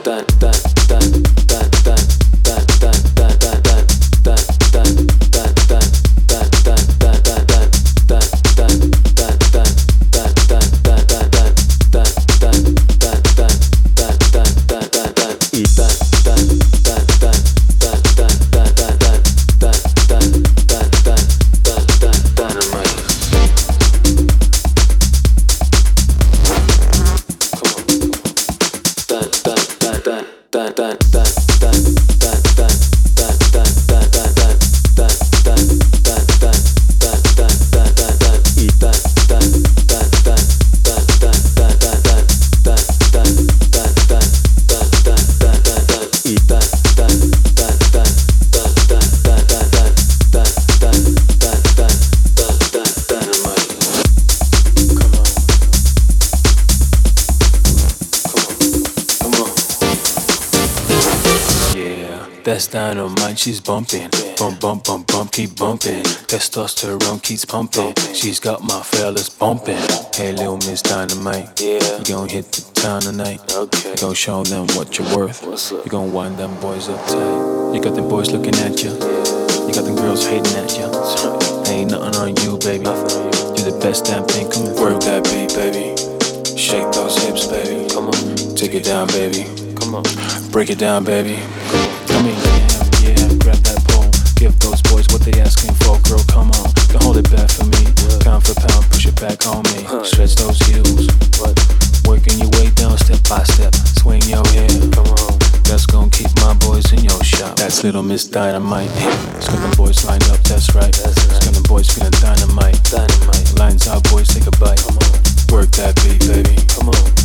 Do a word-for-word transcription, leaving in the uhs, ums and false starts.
That's dynamite, she's bumping. Bump, bump, bump, bump, keep bumping. Testosterone keeps pumping. She's got my fellas bumping. Hey, little Miss Dynamite, yeah. You gon' hit the town tonight. Okay. You gon' show them what you're worth. You gon' wind them boys up tight. You got them boys looking at you. Yeah. You got them girls hating at you. Right. Ain't nothing on you, baby. You. You're the best damn thing coming. Work that beat, baby. Shake those hips, baby. Come on. Take it down, baby. Come on. Break it down, baby. Come on. Come in, yeah, yeah, grab that pole. Give those boys what they asking for, girl, come on. Don't hold it back for me. Pound for pound, push it back on me. Stretch those heels. Working your way down step by step. Swing your hair. Come on. That's gonna keep my boys in your shop. That's little Miss Dynamite. It's got them boys lined up, that's right. It's got them boys feeling dynamite. Dynamite. Lines out, boys, take a bite. Come on. Work that beat, baby. Come on.